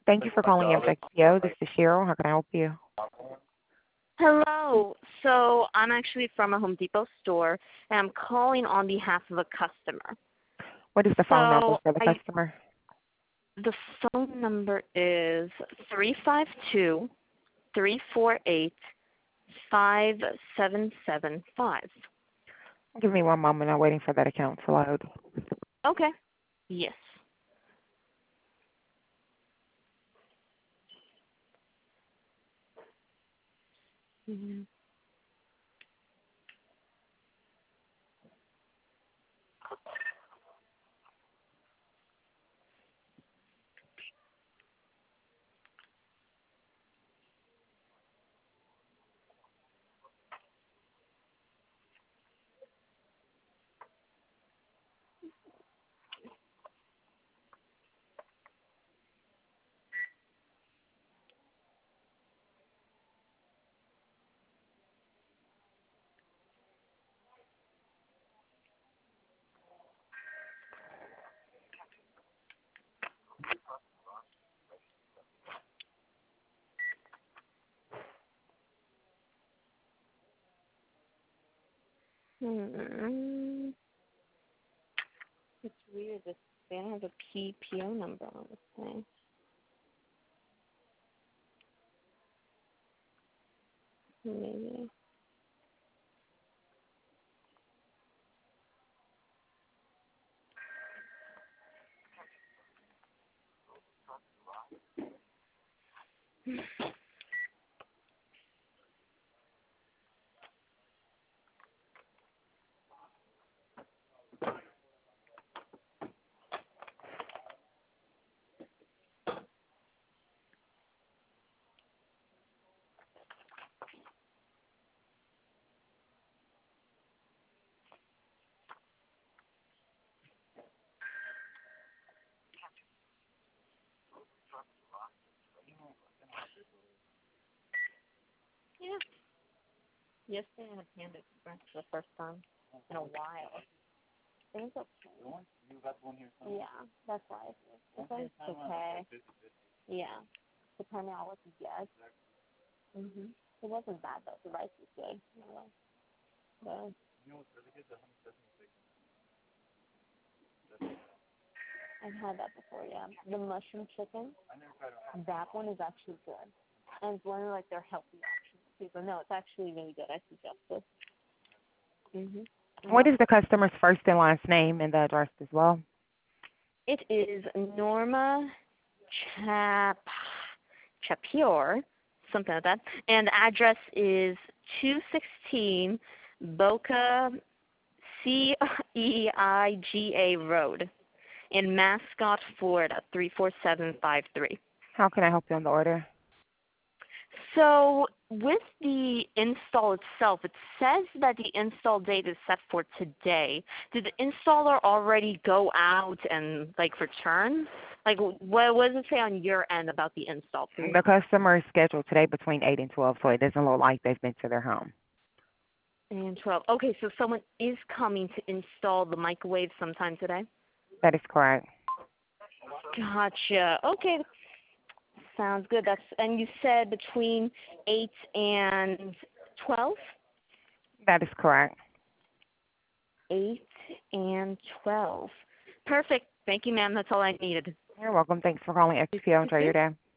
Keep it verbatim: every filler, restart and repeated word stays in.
Thank you for calling M X P O. This is Cheryl. How can I help you? Hello. So I'm actually from a Home Depot store, and I'm calling on behalf of a customer. What is the phone number So for the I, customer? the phone number is three five two, three four eight, five seven seven five. Give me one moment. I'm waiting for that account to load. Okay. Yes. Mhm. Hmm. It's weird. This, they don't have a P P O number on this thing. Maybe. Yeah. Yesterday I had Panda Express for the first time in a while. It was okay. Yeah, that's why. It's always okay. Yeah. Depending on what you get. Mhm. It wasn't bad though. The rice was good. Yeah. But I've had that before. Yeah. The mushroom chicken. That one is actually good, and it's one of like their healthy options. People, no, it's actually really good. I suggest it. Mhm. What Yep. is the customer's first and last name and the address as well? It is Norma Chap Chapure, something like that. And the address is two sixteen Boca C E I G A Road in Mascot, Florida, three four seven five three. How can I help you on the order? So with the install itself, it says that the install date is set for today. Did the installer already go out and like return? Like what, what does it say on your end about the install? The customer is scheduled today between eight and twelve, so it doesn't look like they've been to their home. And twelve. Okay, so someone is coming to install the microwave sometime today? That is correct. Gotcha. Okay. Sounds good. That's and you said between eight and twelve? That is correct. Eight and twelve. Perfect. Thank you, ma'am. That's all I needed. You're welcome. Thanks for calling X P O. Enjoy your day.